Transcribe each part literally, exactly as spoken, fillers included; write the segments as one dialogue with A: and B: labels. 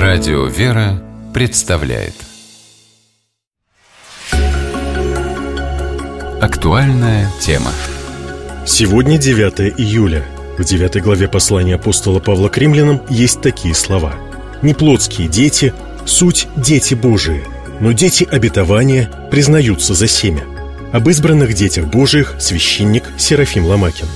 A: Радио «Вера» представляет актуальная тема.
B: Сегодня девятое июля. В девятой главе послания апостола Павла к римлянам есть такие слова: «Не плотские дети, суть дети Божии, но дети обетования признаются за семя». Об избранных детях Божиих священник Серафим Ломакин.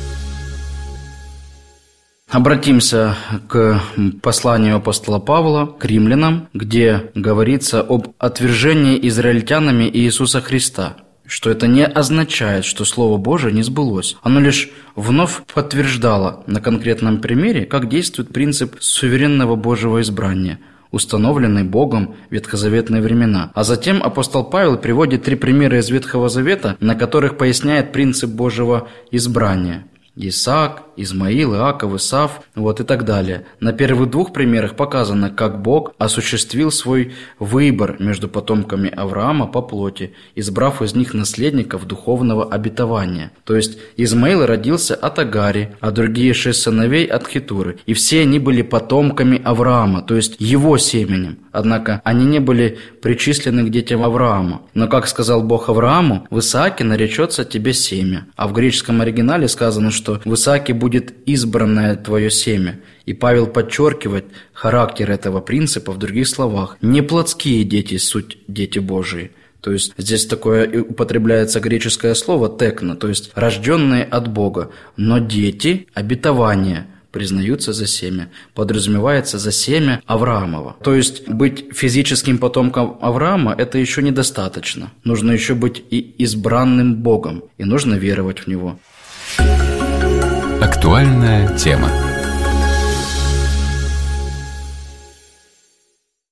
C: Обратимся к посланию апостола Павла к римлянам, где говорится об отвержении израильтянами Иисуса Христа, что это не означает, что Слово Божие не сбылось. Оно лишь вновь подтверждало на конкретном примере, как действует принцип суверенного Божьего избрания, установленный Богом в ветхозаветные времена. А затем апостол Павел приводит три примера из Ветхого Завета, на которых поясняет принцип Божьего избрания. Исаак, Измаил, Иаков, Исав, вот и так далее. На первых двух примерах показано, как Бог осуществил свой выбор между потомками Авраама по плоти, избрав из них наследников духовного обетования. То есть Измаил родился от Агари, а другие шесть сыновей от Хетуры. И все они были потомками Авраама, то есть его семенем. Однако они не были причислены к детям Авраама. Но, как сказал Бог Аврааму, в Исааке наречется тебе семя. А в греческом оригинале сказано, что в Исааке будет избранное твое семя. И Павел подчеркивает характер этого принципа в других словах. Не плотские дети суть дети Божии. То есть здесь такое употребляется греческое слово «текно», то есть рожденные от Бога, но дети обетования признаются за семя, подразумевается за семя Авраамова. То есть быть физическим потомком Авраама – это еще недостаточно. Нужно еще быть и избранным Богом, и нужно веровать в Него.
A: Актуальная тема.